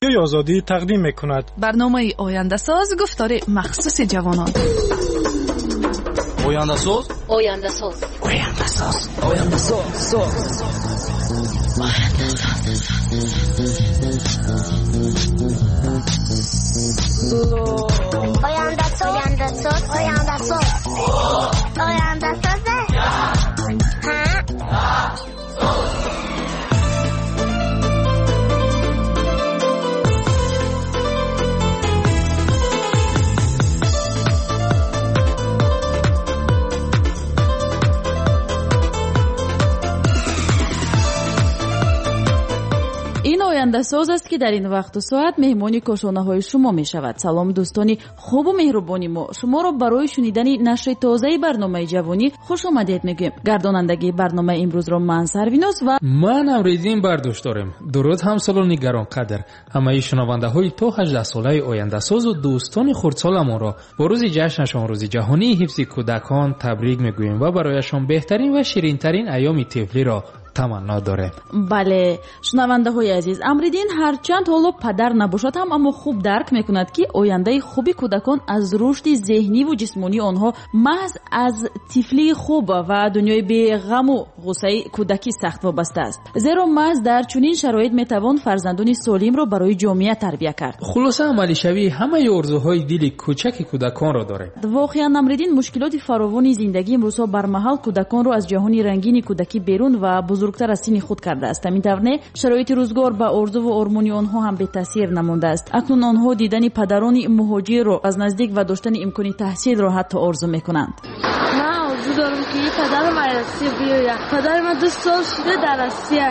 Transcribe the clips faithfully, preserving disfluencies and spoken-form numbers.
رادیوی آزادی تقدیم می‌کند. برنامه آینده ساز گفتار مخصوص جوانان. آینده ساز آینده ساز آینده ساز آینده ساز آینده ساز آینده ساز آینده ساز آینده ساز این آینده ساز است که در این وقت و ساعت مهمانی کاشانه های شما می شود. سلام دوستانی خوب و مهربانی ما شما را برای شنیدن نشر تازه برنامه جوانی خوش آمدید میگیم. گردانندگی برنامه امروز را من سرویناس و من امریدین برداشت دارم. درود همسالان گران قدر همه شنونده های تا هجده ساله آینده ساز و دوستان خردسالمان را با روز جشنشان روز جهانی حفظ کودکان تبریک میگوییم و برایشان بهترین و شیرین ترین ایام طفلی را تمنا داره. بله شنونده های عزیز، امریدین هرچند حالا پدر نباشد هم اما خوب درک میکند که آینده خوبی کودکان از رشد ذهنی و جسمانی آنها محض از طفلی خوب و دنیای بی غم و غصه کودکی سخت وابسته است. زیرا محض در چنین شرایط میتوان فرزندان سالم را برای جامعه تربیت کرد. خلاصه عملی شوی همه آرزوهای دل کوچک کودکان را داره. واقعا امریدین مشکلات فراوان زندگی امروزها برمحل کودکان را از جهان رنگین کودکی بیرون و بزرگتر از سن خود کرده است. همین طور شرایط روزگار به آرزو و آرمان آنها هم به تاثیر نمانده است. اکنون آنها دیدن پدران مهاجر را از نزدیک و داشتن امکان تحصیل را حتی آرزو میکنند. من آرزو دارم که پدرم از روسیه بیاید. پدر من دو سال شده در روسیه.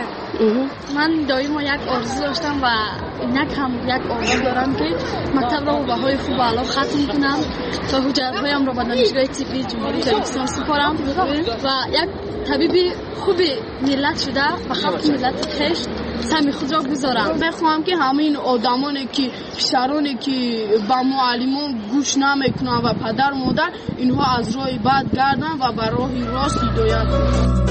من دائما یک آرزو داشتم و اینک هم یک آرزو دارم که مطلب را به های خوب علا ختم کنم تا حجرهایم را به دانشگاه طبی جمهوری تاجیکستان سپارم و یک طبیب خوب ملت شده و خلق ملت خویش سهم خود را گذارم. بخواهم که همه این آدمانی که پسرانی که به معلمان گوش نمیکنن و پدر مادر اینها از راه بد گردن و به راه راست هدایت کنند.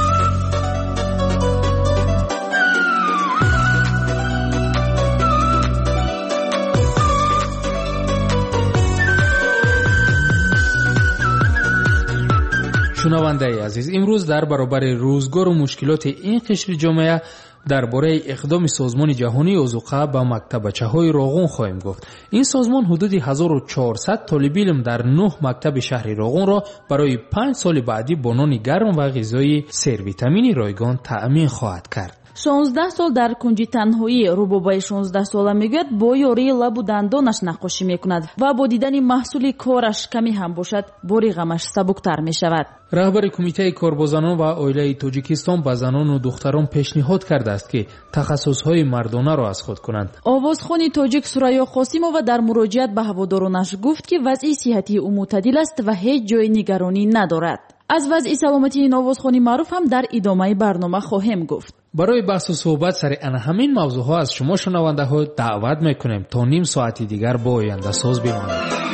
شنونده عزیز، امروز در برابر روزگار و مشکلات این قشر جامعه درباره اقدام سازمان جهانی اوزوقه به مکتبچه‌های راغون خواهیم گفت. این سازمان حدود هزار و چهارصد طالب علم در نه مکتب شهر راغون را برای پنج سال بعدی با نان گرم و غذای سرویتامینی رایگان تأمین خواهد کرد. شانزده سال در کنج تنهایی روبابای شانزده ساله میگوید با یاری لب و دندانش نقاشی میکند و با دیدن محصول کارش کمی هم باشد باری غمش سبکتر میشود. رهبر کمیته کاربازان و عائله تاجیکستان به زنان و دختران پیشنهاد کرده است که تخصصهای مردانه را از خود کنند. آوازخوان تاجیک سوریا قاسیمووا در مراجعت به هوادارانش گفت که وضع صحتی او معتدل است و هیچ جای نگرانی ندارد. از وضع سلامتی این آوازخوانی معروف هم در ادامه برنامه خواهیم گفت. برای بحث و صحبت سر ان همین موضوع ها از شما شنونده ها دعوت میکنیم تا نیم ساعتی دیگر با آینده ساز بمانید.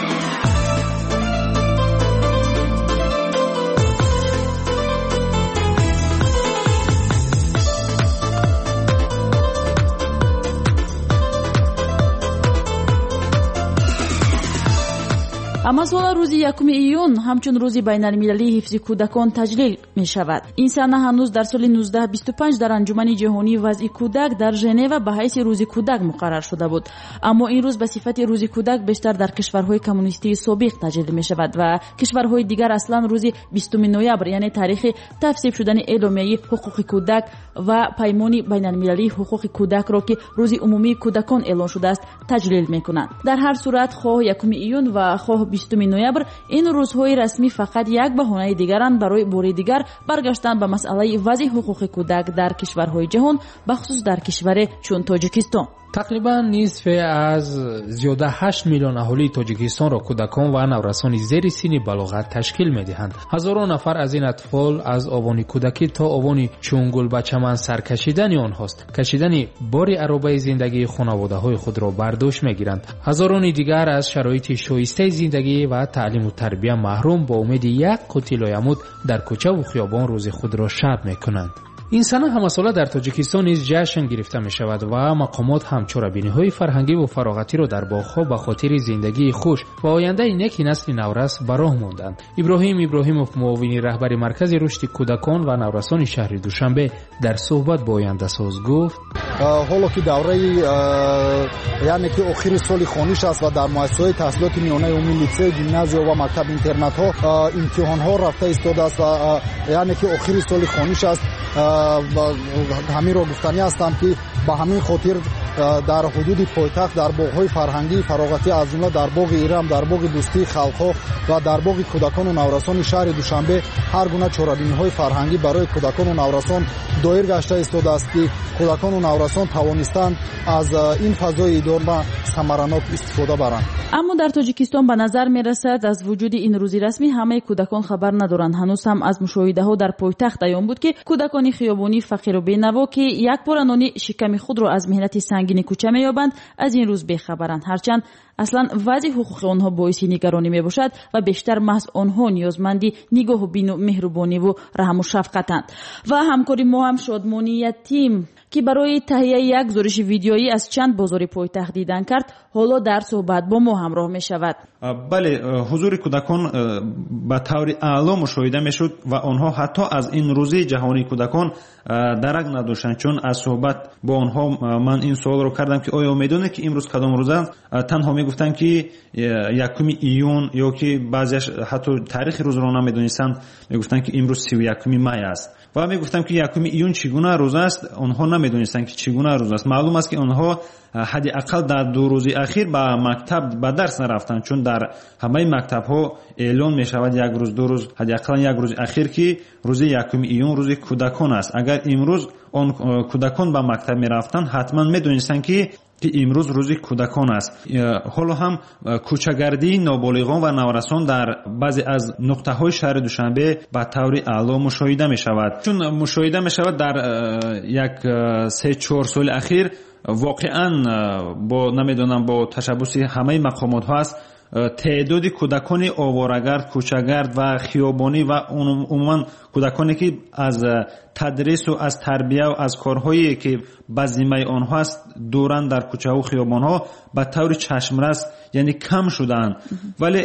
اما سال روز یکم ایون همچون روز بین المللی حفظ کودکان تجلیل می شود. این سنه هنوز در سال نوزده بیست و پنج در انجمن جهانی وضع کودک در ژنو به حیث روز کودک مقرر شده بود. اما این روز به صفت روز کودک بیشتر در کشورهای کمونیستی سابق تجلیل می شود و کشورهای دیگر اصلا روز بیستم نوامبر یعنی تاریخ تصویب شدن اعلامیه حقوق کودک و پیمان بین المللی حقوق کودک را که روز عمومی کودکان اعلان شده است تجلیل می کنند. در هر صورت خواه یکم ایون و خواه بیستم نوامبر این روزهای رسمی فقط یک بهانه دیگرند برای بار دیگر برگشتن به مسئله وضع حقوق کودک در کشورهای جهان بخصوص در کشور چون تاجیکستان. تقریبا نصف از زیاده هشت میلیون اهالی تاجیکستان را کودکان و نورسان زیر سن بلاغت تشکیل میدهند. هزاران نفر از این اطفال از آوان کودکی تا آوان چونگل به چمن سرکشیدن آنهاست. کشیدن بار عرابه زندگی خانواده های خود را برداشت میگیرند. هزاران دیگر از شرایط شایسته زندگی و تعلیم و تربیت محروم با امید یک قوت لایموت در کوچه و خیابان روز خود را شب میکنند. این سنه همساله در تاجیکستان نیز جشن گرفته می شود و مقامات هم چرابینی‌های فرهنگی و فراغتی را در باغ‌ها به خاطر زندگی خوش و آینده نیکی نسل نورس به راه ماندند. ابراهیم ابراهیموف، معاون رهبر مرکز رشد کودکان و نورسان شهر دوشنبه، در صحبت با آینده ساز گفت: حالا که دوره یعنی که آخر سال خونیش است و در مؤسسه‌های تحصیلات میانه عمومی، لیسه، گیمنازیوم و مکتب اینترنت ها امتحان‌ها رفته ایستاده است و یعنی که آخر سال خونیش است. همین را گفتنی هستم که به همین خاطر در حدود پایتخت در باغ‌های فرهنگی فراغتی از جمله در باغ ایران، در باغ دوستی خلق‌ها و در باغ کودکان و نورسان شهر دوشنبه هر گونه چهاربینی‌های فرهنگی برای کودکان و نورسان دایر گشته ایستاده است که کودکان و نورسان توانستند از این فضای اداره ثمرناک استفاده برند. اما در تاجیکستان به نظر می‌رسد از وجود این روزی رسمی همه کودکان خبر ندارند. هنوز هم از مشاهده‌ها در پایتخت ایام بود که کودکان خیابانی فقیر و بینوا که یک بار نان شکم خود را از مهنت سنگین کوچه می‌یابند از این روز بی‌خبرند، هرچند اصلا وضع حقوق آنها باعث نگرانی میباشد و بیشتر محض آنها نیازمندی نگاه و بین و مهربانی و رحم و شفقتند. و همکاری ما هم شادمانی تیم که برای تهیه یک گزارش ویدیویی از چند بازار پایتخت دیدن کرد حالا در صحبت با ما همراه می شود. بله، حضور کودکان به طور اعلی مشاهده می شد و آنها حتی از این روز جهانی کودکان درک نداشتند، چون از صحبت با آنها من این سوال رو کردم که آیا میدونه که امروز کدام روز است؟ تنها می گفتن که یکم ایون یا که بعضیش حتی تاریخ روز رو نمیدونستند، می گفتن که امروز سی و یکم می است و می گفتم که یکم ایون چگونه روز است، آنها نمیدونستند که چگونه روز است. معلوم است که آنها حداقل در دو روز اخیر به مکتب به درس نرفتند، چون در همه مکتب ها اعلان می شود یک روز دو روز حداقل یک روز اخیر که روز یکم ایون روز کودکان است. اگر امروز آن کودکان به مکتب می رفتند حتما می دونستند که که امروز روز کودکان است. حالا هم کوچه‌گردی نابالغان و نورسان در بعضی از نقطه‌های شهر دوشنبه به طور اعلی مشاهده می شود، چون مشاهده می شود در یک سه چهار سال اخیر واقعا با نمیدونم با تشبث همه مقامات ها است، تعداد کودکان آواره‌گرد، کوچه‌گرد و خیابانی و عموما کودکانی که از تدریس و از تربیه و از کارهایی که به ذمه آنها است دوران در کوچه و خیابان‌ها به طور چشمرس یعنی کم شدند. ولی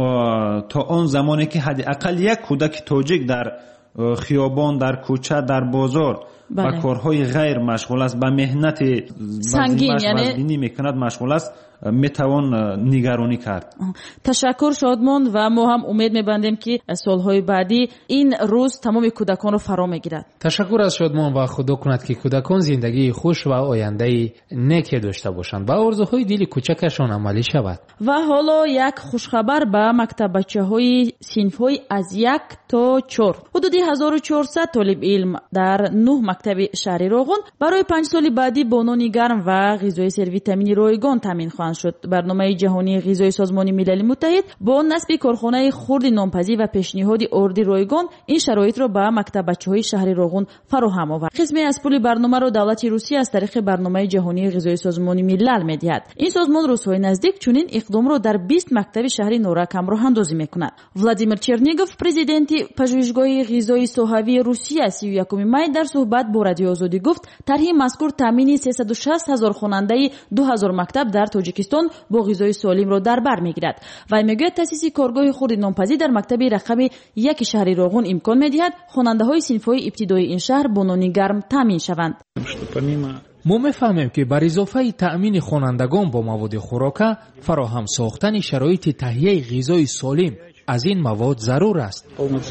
تا آن زمانی که حداقل یک کودک تاجیک در خیابان، در کوچه، در بازار با بله. کارهای غیر مشغول است، به مهنت سنگین یعنی میکند مشغول است، میتوان نگرانی کرد. تشکر شادمان و ما هم امید میبندیم که سالهای بعدی این روز تمام کودکان رو فرا میگیرد. تشکر از شادمان و خدا کند که کودکان زندگی خوش و آینده نیکی داشته باشند و آرزوهای دل کوچکشان عملی شود. و حالا یک خوشخبر به مکتب بچه‌های صنف‌های از یک تا چهار. حدود هزار و چهارصد طالب علم در نه مکتب شهر روغن برای پنج سال بعدی با نان گرم و غذای سرویتامینی رایگان تامین خواهند شد. برنامه جهانی غذای سازمان ملل متحد با نصب کارخانه خرد نانپزی و پیشنهاد ارد رایگان این شرایط را به مکتب بچه‌های شهر روغن فراهم آورد. قسمی از پول برنامه را دولت روسیه از طریق برنامه جهانی غذای سازمان ملل می‌دهد. این سازمان روزهای نزدیک چنین اقدام را در بیست مکتب شهر نورک راه اندازی می‌کند. ولادیمیر چرنیگوف، پرزیدنت پژوهشگاه غذای سوهوی روسیه، سی و یکم می در صحبت با رادیو آزادی گفت طرح مذکور تامین سیصد و شصت هزار خواننده دو هزار مکتب در تاجیکستان با غذای سالم را در بر میگیرد و میگوید تأسیس کارگاه خرد نانپزی در مکتب رقم یک شهر روغن امکان میدهد خواننده‌های صنف‌های ابتدایی این شهر با نان گرم تامین شوند. ما می‌فهمیم که بر اضافه تأمین خوانندگان با مواد خوراکه، فراهم ساختن شرایط تهیه غذای سالم از این مواد ضرور است.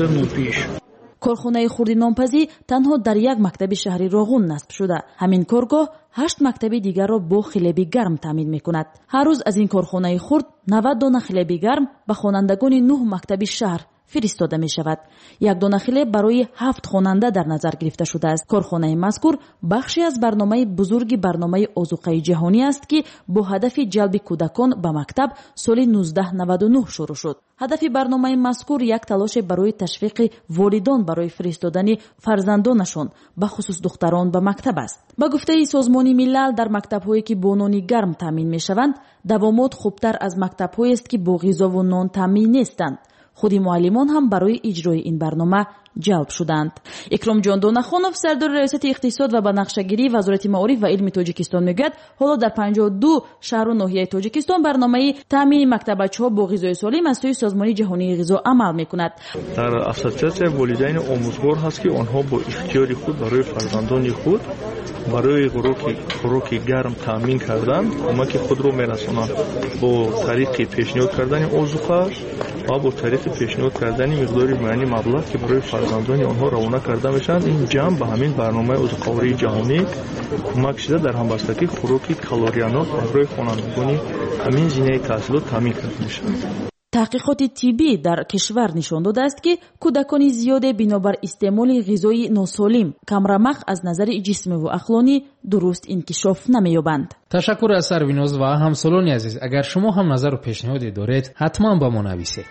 کارخانه خرد نانپزی تنها در یک مکتب شهر روغن نصب شده. همین کارگاه هشت مکتب دیگر را با خلبی گرم تامین می‌کند. هر روز از این کارخانه خرد نود دانه خلبی گرم به خوانندگان نه مکتب شهر فرستاده می شود. یک دانه خلب برای هفت خواننده در نظر گرفته شده است. کارخانه مذکور بخشی از برنامه بزرگ برنامه آذوقه جهانی است که با هدف جلب کودکان به مکتب سال نوزده نود و نه شروع شد. هدف برنامه مذکور یک تلاش برای تشویق والدان برای فرستادن فرزندانشان به خصوص دختران به مکتب است. با گفته سازمان ملل در مکتب‌هایی که با نان گرم تامین می‌شوند، دوامات خوبتر از مکتب‌هایی است که با غذا و نان تامین نیستند. خودی معلمان هم برای اجرای این برنامه ҷалб шуданд. икромҷон донахонов сардори раёсати иқтисод ва банақшагирии вазорати маориф ва илми тоҷикистон мегӯяд ҳоло дар панҷоҳ و ду шаҳру ноҳияи тоҷикистон барномаи таъмини мактабачиҳо бо ғизои солим аз сӯи созмони ҷаҳонии ғизо амал мекунад. дар ассотсиатсияи волидайни омӯзгор ҳаст ки онҳо бо ихтиёри худ барои фарзандони худ барои хӯроки гарм таъмин кардан кӯмаки худро мерасонанд бо тариқи пешниҳод кардани озуқа ва бо тариқи пешниҳод кардани миқдори муайяни маблағ ки барои фарзандони онҳо равона карда мешаванд. ин ҷамъ ба ҳамин барномаи озуқавории ҷаҳонӣ кӯмак шуда дар ҳамбастагӣ хӯроки калориянок барои хонандагони ҳамин зинаи таҳсилот таъмин карда мешавад. таҳқиқоти тиббӣ дар кишвар нишон додааст ки кӯдакони зиёде бинобар истеъмоли ғизои носолим камрамақ аз назари ҷисмиву ақлонӣ дуруст инкишоф намеёбанд. ташаккур аз сарвиноз ва ҳамсолони азиз. агар шумо ҳам назару пешниҳоде доред ҳатман ба мо нависед.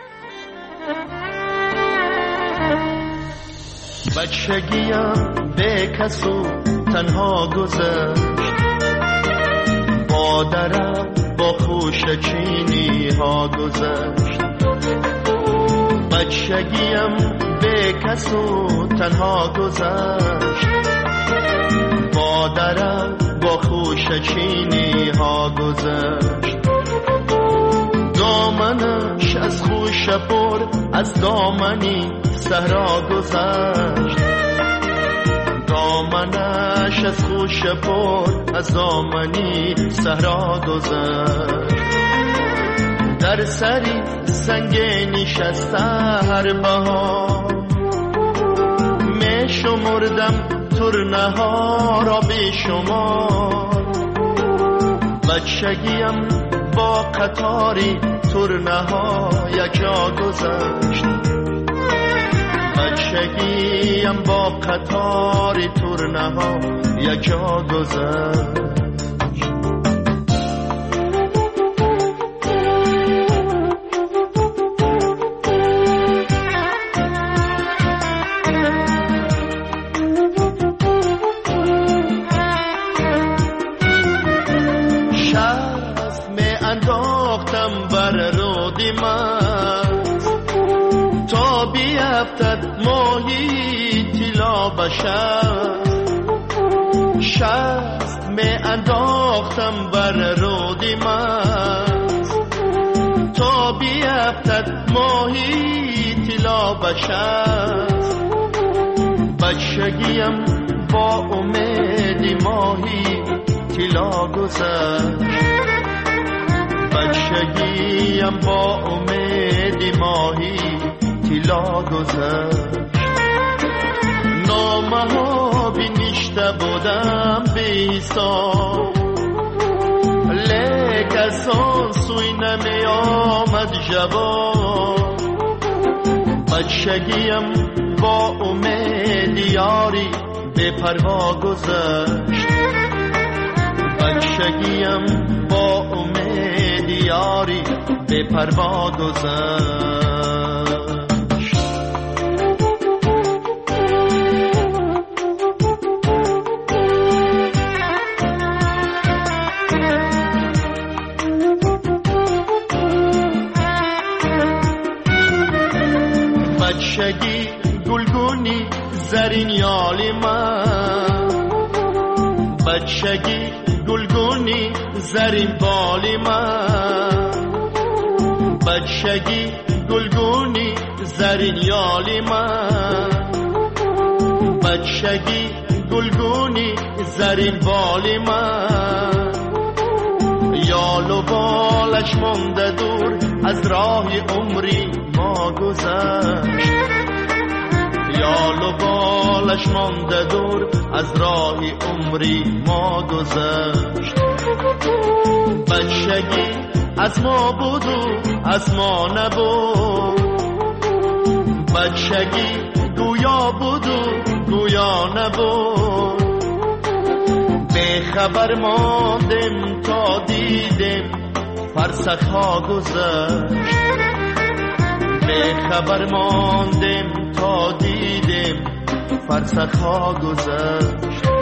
بچگیم به کسو تنها گذشت مادرم با خوشچینی ها گذشت بچگیم به کسو تنها گذشت مادرم با خوشچینی ها گذشت دامنش از خوش پر از دامنی صحرا گذشت دامنش از خوش پر از دامنی صحرا گذشت در سری سنگ نشسته هر بهار می شمردم ترنه ها را بی شمار بچگیم با قطاری ترنه ها یک جا گذشت بچگیم با قطاری ترنه ها یک جا گذشت شست می انداختم بر رودی من تا بیفتد ماهی طلا بشد شست می انداختم بر رودی من تا بیفتد ماهی طلا بشد بچگیم با امیدی ماهی طلا گذشت بچگیم با امیدی ماهی طلا گذشت نامه ها بنوشته بودم بی حساب لیک از آن سوی نمی آمد جواب بچگیم با امید یاری به پروا گذشت بچگیم با امید یاری به پروا گذشت بچگی گلگونی زرین یالی من بچگی گلگونی زرین بالی من بچگی گلگونی زرین یالی من بچگی گلگونی زرین بالی من یال و بالش مانده دور از راه عمری ما گذشت یال و بالش مانده دور از راه عمری ما گذشت بچگی از ما بود و از ما نبود بچگی گویا بود و گویا نبود به خبر ماندیم تا دیدیم فرسخ ها گذشت به خبر ماندیم تا دیدیم فرسخ ها گذشت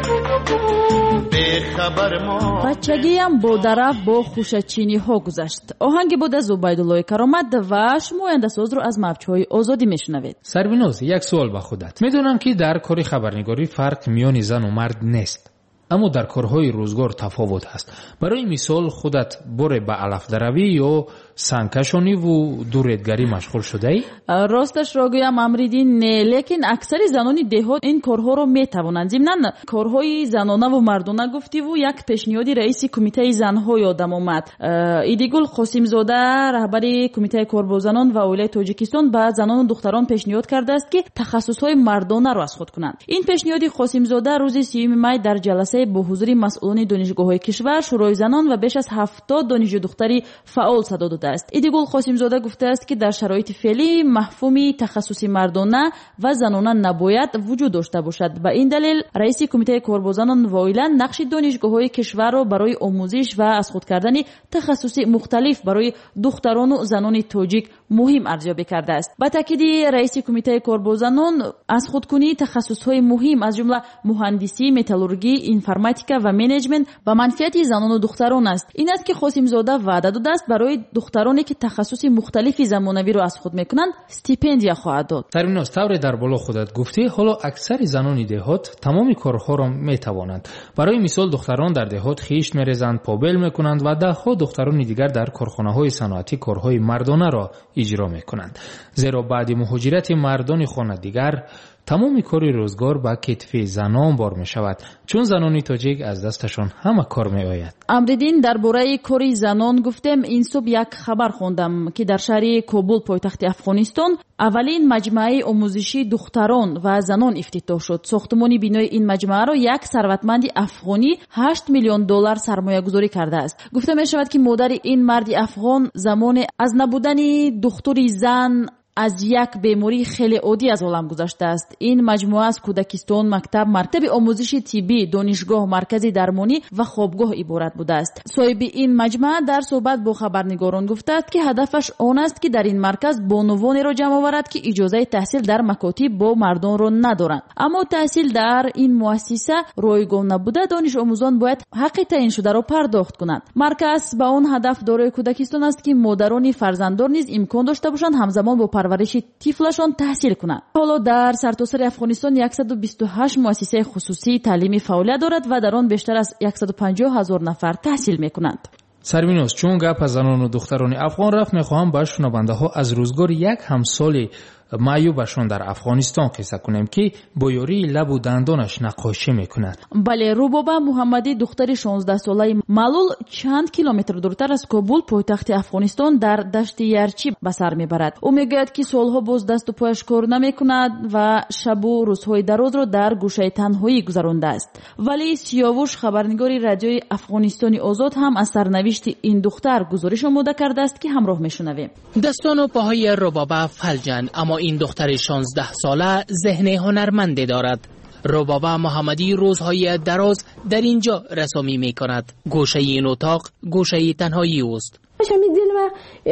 бачагиам бо дарафт бо хушачиниҳо гузашт. оҳанги буд аз зубайдуллои каромат ва шумояндасозро аз мавҷҳои озодӣ мешунавед. сарвиноз, як суол ба худат. медонам ки дар кори хабарнигорӣ фарқ миёни зану мард нест, аммо дар корҳои рӯзгор тафовут ҳаст. барои мисол худат боре ба алафдаравӣ ё сангкашониву дуредгарӣ машғул шудаӣ? росташро гӯям амридин не, лекин аксари занони деҳот ин корҳоро метавонанд. зимнан корҳои занонаву мардона гуфтиву як пешниҳоди раиси кумитаи занҳо ёдам омад. идигул қосимзода раҳбари кумитаи корбозанон ва оилаи тоҷикистон ба занону духтарон пешниҳод кардааст ки тахассусҳои мардонаро аз худ кунанд. ин пешниҳоди қосимзода рӯзи сеюми май дар ҷаласаи бо ҳузури масъулони донишгоҳҳои кишвар, шӯрои занон ва беш аз ҳафтод донишҷӯ духтари фаъол садо дода است. ایدگول قاسمزاده گفته است که در شرایط فعلی مفهومی تخصصی مردانه و زنانه نباید وجود داشته باشد. به این دلیل رئیس کمیته کاربازان و عائله نقش دانشگاه‌های کشور را برای آموزش و از خود کردن تخصصی مختلف برای دختران و زنان تاجیک مهم ارزیابی کرده است. با تاکید رئیس کمیته کاربازان از خودکنی تخصص‌های مهم از جمله مهندسی، متالورژی، اینفرماتیکا و منیجمنت به منفعت زنان و دختران است. این است که قاسمزاده وعده داده است برای دخترانی که تخصص مختلفی زمانوی را از خود میکنند استیپندیا خواهد داد. سرمیناز طور در بالا خودت گفتی، حالا اکثر زنان دهات تمام کارها را میتوانند. برای مثال دختران در دهات خیش میریزند، پابل میکنند و ده ها دختران دیگر در کارخانه‌های صنعتی کارهای مردانه را اجرا میکنند. زیرا بعد مهاجرت مردان خانه دیگر تمام کاری روزگار با کتف زنان بار می شود، چون زنان تاجیک از دستشان همه کار می آید. امریدین درباره کاری زنان گفتم. این صبح یک خبر خوندم که در شهر کابل پایتخت افغانستان اولین مجمع آموزشی دختران و زنان افتتاح شد. ساختمان بینای این مجمع را یک ثروتمند افغانی هشت میلیون دلار سرمایه گذاری کرده است. گفته می شود که مادر این مرد افغان زمان از نبودن دختری زن از یک بیماری خیلی عادی از عالم گذشته است. این مجموعه از کودکستان، مکتب، مرکز آموزشی طبی، دانشگاه، مرکز درمانی و خوابگاه عبارت بوده است. صاحب این مجموعه در صحبت با خبرنگاران گفته است که هدفش آن است که در این مرکز بانوانی را جمع آورد که اجازه تحصیل در مکاتب با مردان را ندارند. اما تحصیل در این مؤسسه رایگان نبوده، دانش آموزان باید حق تعیین شده را پرداخت کنند. مرکز با اون هدف دارای کودکستان است که مادران فرزندان نیز امکان داشته باشند همزمان با پرورش طفلشان تحصیل کنند. حالا در سرتاسر افغانستان صد و بیست و هشت مؤسسه خصوصی تعلیمی فعالیت دارد و در آن بیشتر از صد و پنجاه هزار نفر تحصیل میکنند. سرمینوز، چون گپ از زنان و دختران افغان رفت، میخواهم با شنونده ها از روزگار یک همسال معیوبشان در افغانستان قصه کنیم که با یاری لب و دندانش نقاشی میکند. بله، روبابا محمدی دختر شانزده ساله معلول چند کیلومتر دورتر از کابل پایتخت افغانستان در دشت یرچی به سر میبرد. او میگوید که سالها باز دست و پایش کار نمیکند و شب و روزهای دراز را در گوشه تنهایی گذرانده است. ولی سیاوش خبرنگار رادیوی افغانستانی آزاد هم از سرنوشت این دختر گزارش آماده کرده است که همراه میشنویم. دستان و پاهای روبابا فلجن، اما این دختر شانزده ساله ذهن هنرمندی دارد. روبابا محمدی روزهای دراز در اینجا رسامی می کند. گوشه این اتاق گوشه تنهایی است. همی دل ما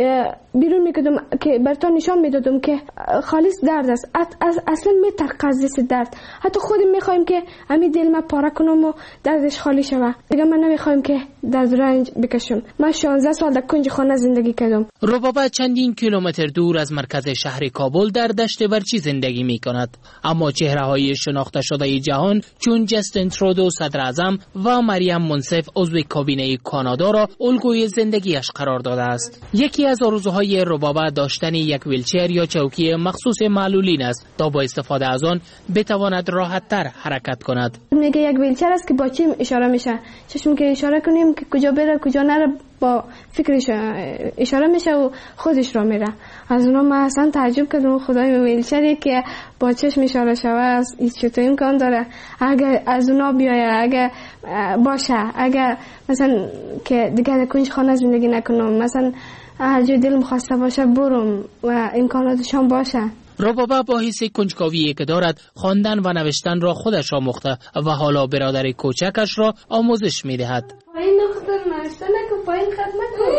بیرون میکردم که برتان نشان میدادم که خالص درد است. از اصلا میترقه از دست درد. حتی خودم میخوایم که همی دل ما پاره کنم و دردش خالی شود. دیگه من نمیخوایم که درد رنج بکشم. من شانزده سال در کنج خانه زندگی کردم. روبابا چندین کیلومتر دور از مرکز شهر کابل در دشت ورچی زندگی میکند. اما چهره های شناخته شده جهان چون جستین ترودو صدر اعظم و مریم منصف عضو کابینه کانادا را الگوی زندگیش قرار داده است. یکی از آرزوهای روبابا داشتن یک ویلچر یا چوکی مخصوص معلولین است تا با استفاده از آن بتواند راحت تر حرکت کند. میگه یک ویلچر است که با چشم اشاره میشه. چشم که اشاره کنیم که کجا بره کجا نره با فکرش اشاره میشه و خودش را میره. از اونها من اصلا تعجب کردم خدای ویلچری که با چشم اشاره شوه چطور امکان داره. اگه از اونها بیایه، اگه باشه، اگه مثلا که دیگه کنج خانه زندگی نکنم، مثلا هر جای دلم خواسته باشه برم و امکاناتشان باشه. روبابا با حس کنجکاویی که دارد خواندن و نوشتن را خودش آموخته و حالا برادر کوچکش را آموزش میدهد. پایین نخوندن نوشتن نکن، پایین خط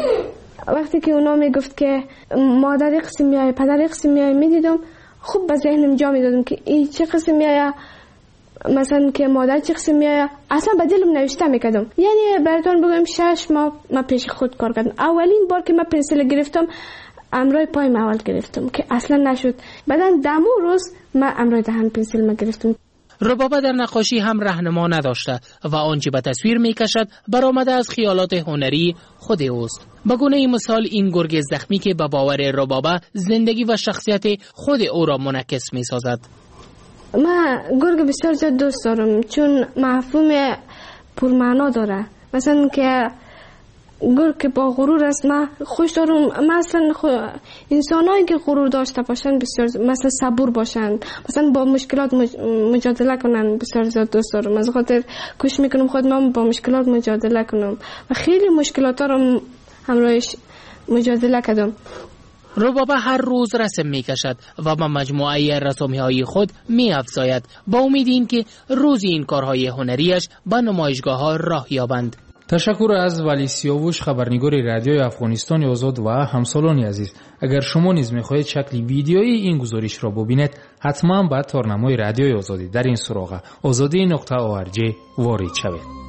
نکن. وقتی که اونا میگفت که مادر قسم میای پدر قسم میای میدیدم خوب به ذهنم جا میدادم که این چه قسم میای مثلا که مادر چه قسم میایه اصلا به دلم نوشته میکردم. یعنی براتون بگم شش ماه من پیش خود کار کردم. اولین بار که من پنسل گرفتم امروی پای اول گرفتم که اصلا نشد. بعدا دمو روز من امروی دهن پنسل ما گرفتم. ربابه در نقاشی هم راهنما نداشته و آنچه به تصویر میکشد برآمده از خیالات هنری خود اوست. به گونه مثال این گرگ زخمی که به باور ربابه زندگی و شخصیت خود او را منعکس میسازد. من گرگ بسیار زیاد دوست دارم چون مفهوم پرمعنا داره. مثلا که گرگ که با غرور است من خوش دارم. مثلا انسانایی که غرور داشته باشن بسیار مثلا صبور باشن، مثلا با مشکلات مجادله کنن بسیار زیاد دوست دارم. از خاطر کوشش میکنم خود من با مشکلات مجادله کنم و خیلی مشکلات رو همراهش مجادله کردم. ربابه هر روز رسم می کشد و با مجموعه رسومی های خود می افزاید با امید این که روزی این کارهای هنریش به نمایشگاه ها راه یابند. تشکر از ولی سیاوش، خبرنگار رادیوی افغانستان آزاد و همسالان عزیز. اگر شما نیز می‌خواهید شکل ویدیویی این گزارش را ببینید حتما به تارنمای رادیوی آزادی در این سراغ آزادی نقطه او ار جی وارد شوید.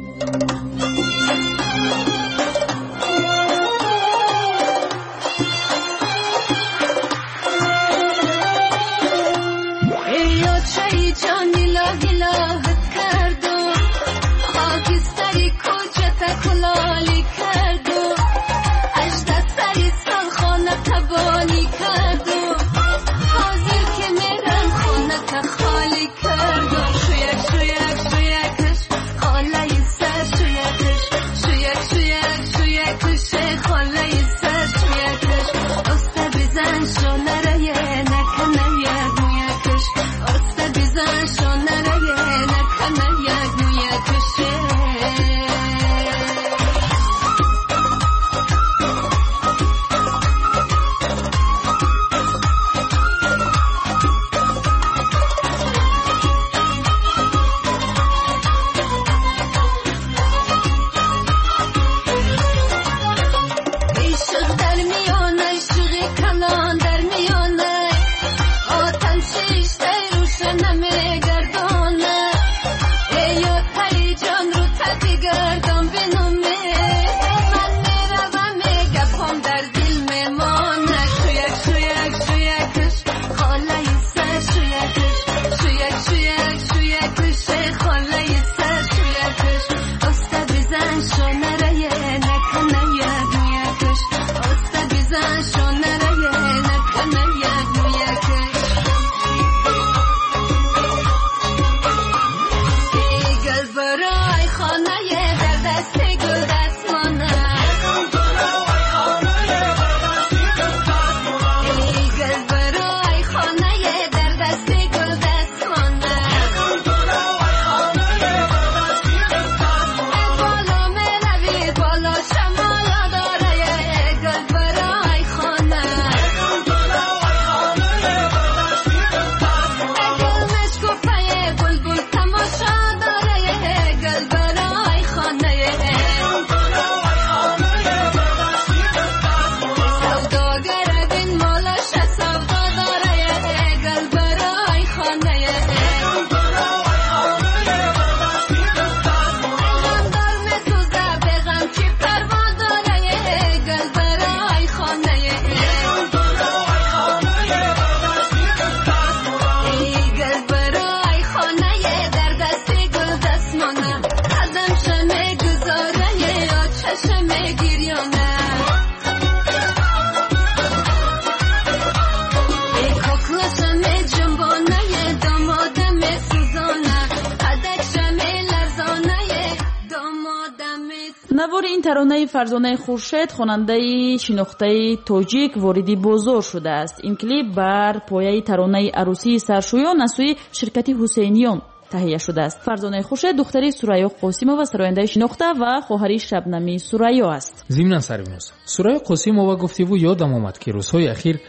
نوار این ترانه فرزانه خورشید خواننده شناخته تاجیک واردی بازار شده است. این کلیپ بر پایه ترانه عروسی سرشویان از سوی شرکت حسینیان تهیه شده است. فرزانه خورشید دختری سریا قاسیمова سراینده شناخته و خواهری شبنمی سریا است. ضمن سربناز سریا قاسیمова گفتگو یادم آمد که روزهای اخیر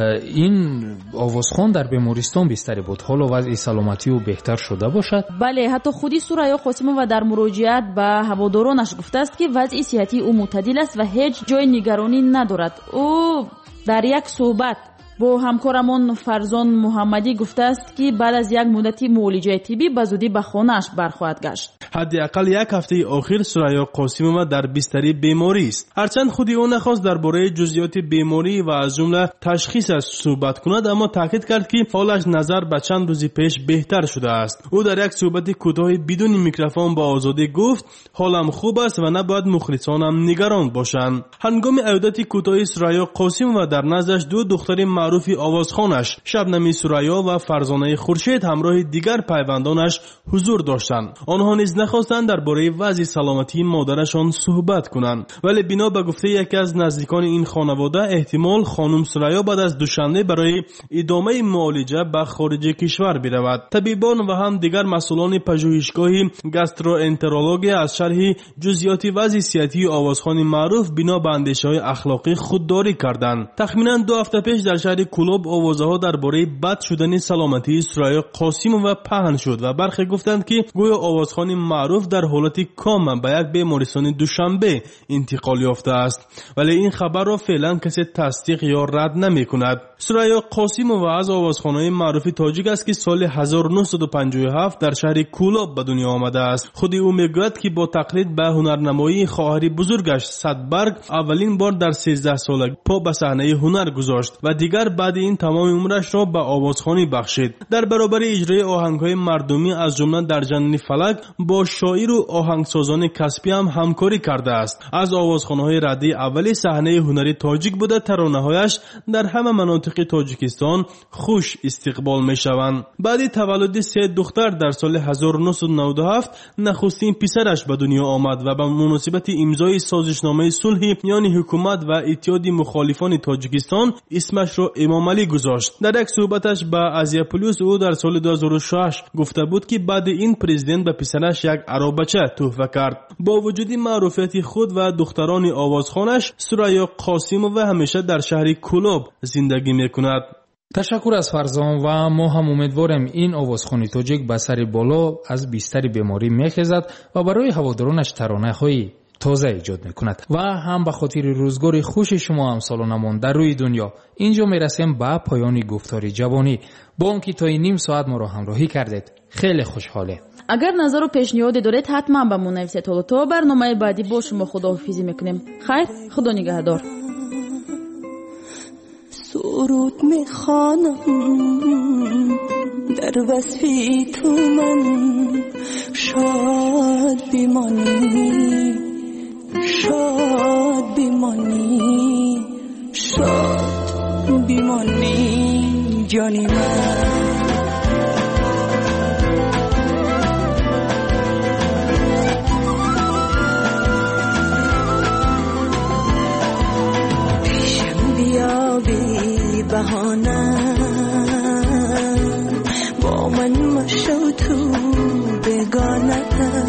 این آوازخوان در بیمارستان بستری بود. حالا وضع سلامتی او بهتر شده باشد؟ بله، حتی خودی سریا قاسیمова در مراجعت به هوادارانش گفته است که وضع صحتی او معتدل است و هیچ جای نگرانی ندارد. او در یک صحبت با همکارمون فرزان محمدی گفته است که بعد از یک مدتی معالجه طبی به زودی به خانه‌اش برخواهد گشت. حداقل یک هفته اخیر سریا قاسمова در بستری بیماری است. هرچند خودی او نخواست درباره جزئیات بیماری و از جمله تشخیصش صحبت کند، اما تاکید کرد که حالش نظر به چند روز پیش بهتر شده است. او در یک صحبت کوتاه بدون میکروفون با آزادی گفت حالم خوب است و نباید مخلصانم نگران باشند. هنگام عودت کوتاه سریا قاسمova در نزدش دو دختر معروف آوازخوانش شبنمی سریا و فرزانه خورشید همراه دیگر پیوندانش حضور داشتند. آنها نیز نخواستند درباره وضع سلامتی مادرشان صحبت کنند، ولی بنا به گفته یکی از نزدیکان این خانواده احتمال خانم سریا بعد از دوشنبه برای ادامه معالجه به خارج کشور برود. طبیبان و هم دیگر مسئولان پژوهشگاه گاستروانترولوژی از شرح جزئیات وضع صحتی آوازخوان معروف بنا به اندیشه‌های اخلاقی خودداری کردند. تخمینا دو هفته پیش در شهر کولوب آوازه‌ها درباره بد شدن سلامتی سریا قاسمova پهن شد و برخی گفتند که گویا آوازخوان معروف در حالت کام به یک بیمارستان دوشنبه انتقال یافته است، ولی این خبر را فعلا کسی تصدیق یا رد نمی‌کند. سریا قاسمova از آوازخوان‌های معروف تاجیک است که سال هزار و نهصد و پنجاه و هفت در شهر کولوب به دنیا آمده است. خود او میگوید که با تقلید به هنرنمایی خواهر بزرگش صدبرگ اولین بار در سیزده سالگی پا به صحنه هنر گذاشت و دیگر بعد این تمام عمرش را به آوازخوانی بخشید. در برابر اجرای آهنگ‌های مردمی از جمله در جنین فلک با شاعر و آهنگسازان کسبی هم همکاری کرده است. از آوازخوان‌های رده اولی صحنه هنری تاجیک بوده ترانه‌هایش در همه مناطق تاجیکستان خوش استقبال می‌شوند. بعد تولد سه دختر در سال هزار و نهصد و نود و هفت نخستین پسرش به دنیا آمد و به مناسبت امضای سازشنامه صلح میان حکومت و اتحاد مخالفان تاجیکستان اسمش را امام علی گذاشت. در یک صحبتش با آزیا پلوس او در سال دو هزار و شش گفته بود که بعد این پرزیدنت به پسرش یک عروبچه تحفه کرد. با وجود معروفیت خود و دختران آوازخوانش سریا قاسمova همیشه در شهر کولوب زندگی میکند. تشکر از فرزان و ما هم امیدواریم این آوازخوان تاجیک به سر بالا از بستر بیماری میخیزد و برای هوادارانش ترانه‌های تازه ایجاد میکند و هم به خاطر روزگار خوش شما همسالانمان در روی دنیا. اینجا میرسیم به پایان گفتار جوانی. با آنکه تا این نیم ساعت ما را همراهی کردید خیلی خوشحاله. اگر نظر و پیشنهاد دارید حتما به ما نویسید. تا برنامه بعدی با شما خداحافظی میکنیم. خیر، خدا نگهدار. سرود میخوانم در وصفی تو من، شاد بیمانی شاد بیمانی شاد بیمانی جانی من. پیشم بیا بی بهانه با من مشو تو بگانه،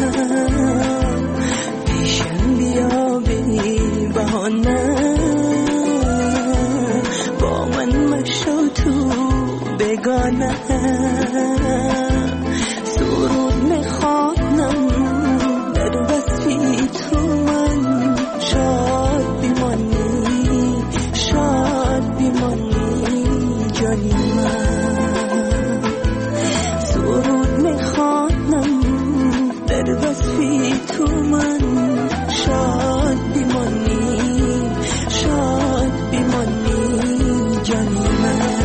پیشم بیا بی بهانه با من مشو تو بگانه. سرود میخوانم در وصفی تو من، شاد بیمانی شاد بیمانی جانی من. سرود میخوانم در وصفی تو من، شاد بیمانی شاد بیمانی جانی من.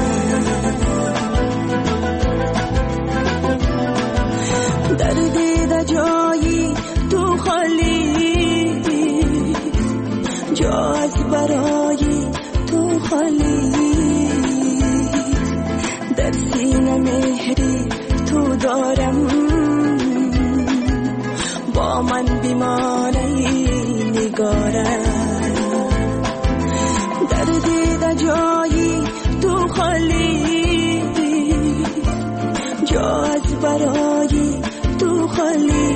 در دیده جایی تو خالی، جا از برای تو خالی، در سینه مهری تو دارم، با من بیماری نگارم. در دیده جایی تو خالی، جا از برای تو خالی،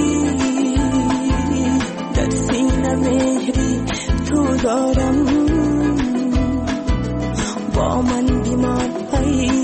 در سینه مهری تو دارم، با من بیماری